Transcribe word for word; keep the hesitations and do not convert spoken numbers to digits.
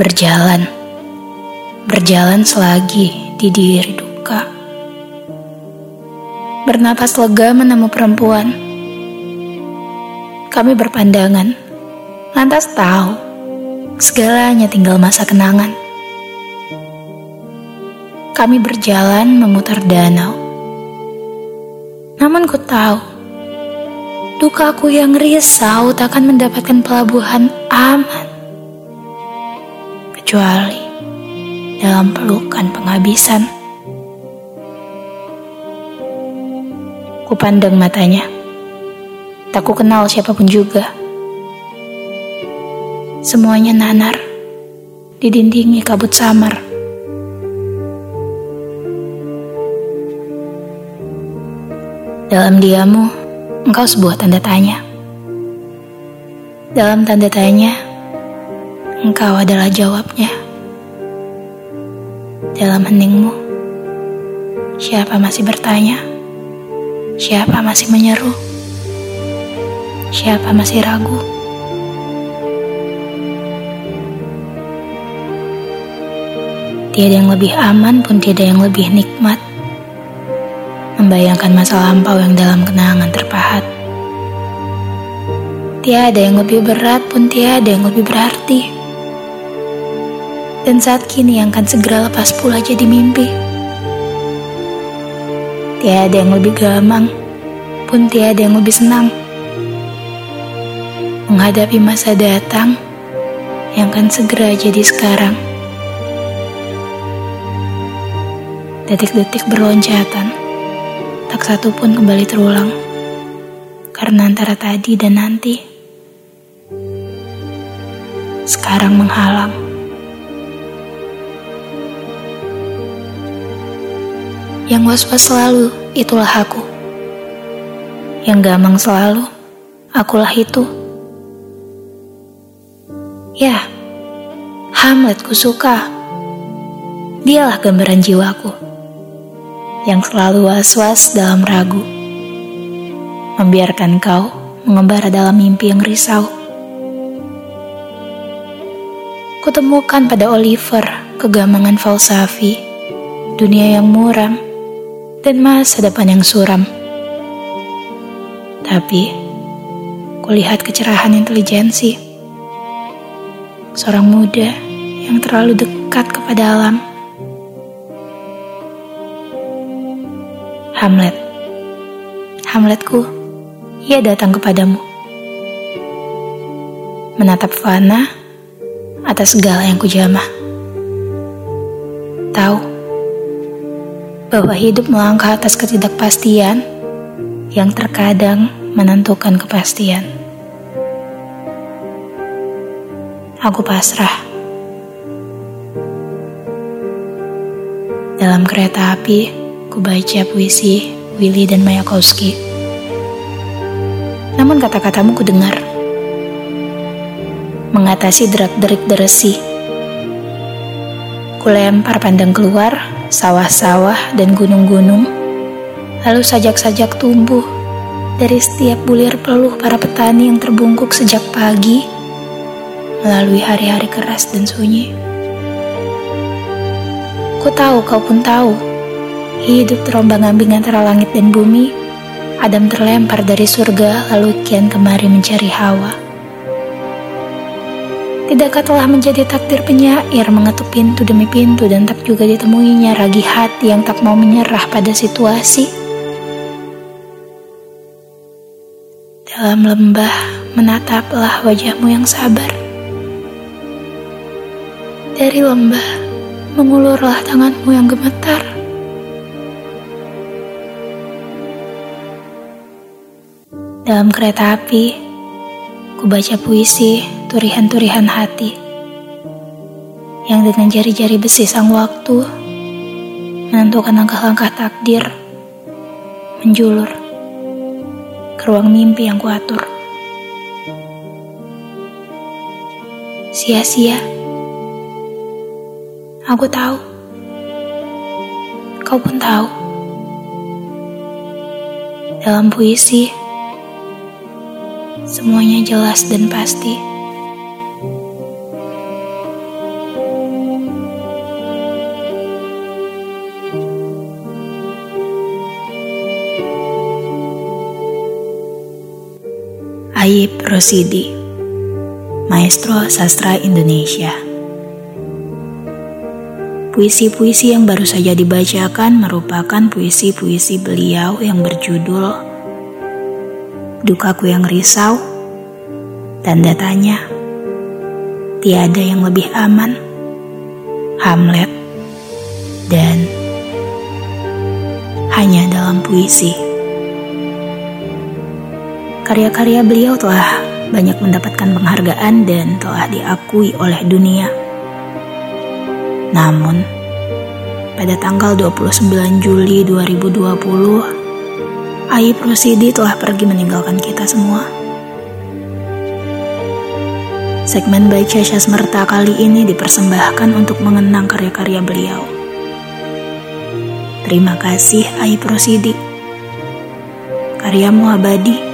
Berjalan, berjalan selagi di diri duka. Bernapas lega menemu perempuan. Kami berpandangan, lantas tahu segalanya tinggal masa kenangan. Kami berjalan memutar danau. Namun ku tahu, dukaku yang risau takkan mendapatkan pelabuhan aman, kecuali dalam pelukan penghabisan. Ku pandang matanya, tak ku kenal siapapun juga. Semuanya nanar, didindingi kabut samar. Dalam diamu, engkau sebuah tanda tanya. Dalam tanda tanya, engkau adalah jawabnya. Dalam heningmu, siapa masih bertanya? Siapa masih menyeru? Siapa masih ragu? Tiada yang lebih aman pun tiada yang lebih nikmat membayangkan masa lampau yang dalam kenangan terpahat. Tiada yang lebih berat pun tiada yang lebih berarti. Dan saat kini yang akan segera lepas pula jadi mimpi. Tiada yang lebih gamang pun tiada yang lebih senang menghadapi masa datang yang akan segera jadi sekarang. Detik-detik berloncatan, tak satu pun kembali terulang, karena antara tadi dan nanti, sekarang menghalang. Yang was-was selalu, itulah aku. Yang gamang selalu, akulah itu. Ya, Hamlet ku suka. Dialah gambaran jiwaku yang selalu was-was dalam ragu, membiarkan kau mengembara dalam mimpi yang risau. Kutemukan pada Oliver kegamangan falsafi, dunia yang muram, dan masa depan yang suram. Tapi, kulihat kecerahan intelijensi, seorang muda yang terlalu dekat kepada alam. Hamlet, Hamletku, ia datang kepadamu, menatap fana atas segala yang kujamah. Tahu bahwa hidup melangkah atas ketidakpastian yang terkadang menentukan kepastian. Aku pasrah. Dalam kereta api, ku baca puisi Willy dan Mayakovsky. Namun kata-katamu ku dengar, mengatasi derak-derik deresi. Ku lempar pandang keluar, sawah-sawah dan gunung-gunung, lalu sajak-sajak tumbuh dari setiap bulir peluh para petani yang terbungkuk sejak pagi, melalui hari-hari keras dan sunyi. Ku tahu kau pun tahu, hidup terombang-ambing antara langit dan bumi. Adam terlempar dari surga lalu kian kemari mencari Hawa. Tidakkah telah menjadi takdir penyair mengetuk pintu demi pintu dan tak juga ditemuinya ragi hati yang tak mau menyerah pada situasi? Dalam lembah menataplah wajahmu yang sabar. Dari lembah mengulurlah tanganmu yang gemetar. Dalam kereta api, ku baca puisi turihan-turihan hati yang dengan jari-jari besi sang waktu menentukan langkah-langkah takdir, menjulur ke ruang mimpi yang kuatur. Sia-sia, aku tahu, kau pun tahu. Dalam puisi, semuanya jelas dan pasti. Aib Rosidi, Maestro Sastra Indonesia. Puisi-puisi yang baru saja dibacakan merupakan puisi-puisi beliau yang berjudul Dukaku yang Risau, Tanda Tanya, Tiada yang Lebih Aman, Hamlet, dan Hanya Dalam Puisi. Karya-karya beliau telah banyak mendapatkan penghargaan dan telah diakui oleh dunia. Namun, pada tanggal dua puluh sembilan Juli dua ribu dua puluh, Aib Rosidi telah pergi meninggalkan kita semua. Segmen Baca Syasmerta kali ini dipersembahkan untuk mengenang karya-karya beliau. Terima kasih Aib Rosidi. Karyamu abadi.